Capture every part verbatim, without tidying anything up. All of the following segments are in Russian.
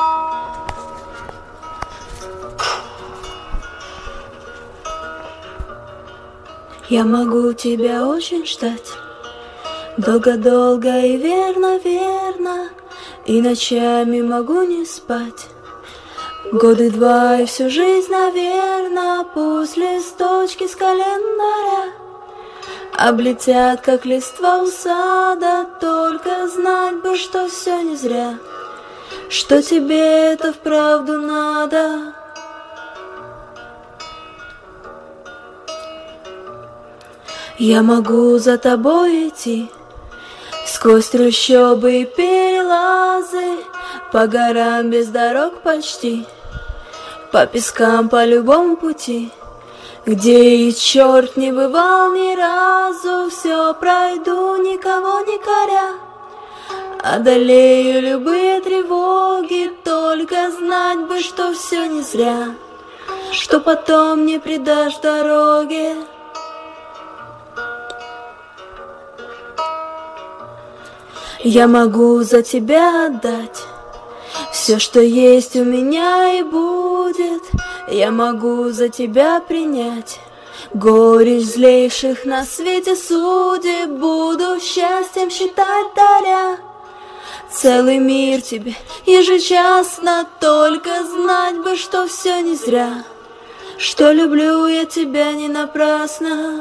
Я могу тебя очень ждать, долго-долго и верно-верно, и ночами могу не спать. Годы два и всю жизнь, наверно, пусть листочки с календаря облетят, как листва у сада, только знать бы, что все не зря, что тебе это вправду надо. Я могу за тобой идти сквозь трущобы и перелазы, по горам без дорог почти, по пескам по любому пути, где и черт не бывал ни разу. Все пройду, никого не коря, одолею любые тревоги, только знать бы, что все не зря, что потом не предашь дороге. Я могу за тебя отдать все, что есть у меня и будет. Я могу за тебя принять горечь злейших на свете судеб. Буду счастьем считать, даря целый мир тебе ежечасно, только знать бы, что все не зря, что люблю я тебя не напрасно.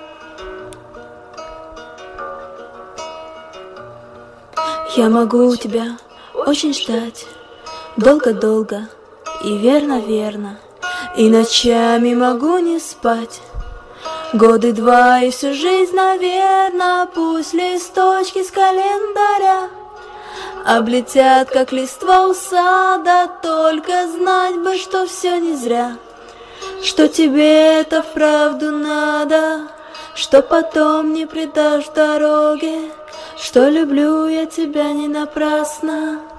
Я могу тебя очень ждать, долго-долго и верно-верно, и ночами могу не спать. Годы два и всю жизнь, наверно, пусть листочки с календаря облетят, как листва у сада, только знать бы, что все не зря, что тебе это вправду надо, что потом не предашь дороге, что люблю я тебя не напрасно.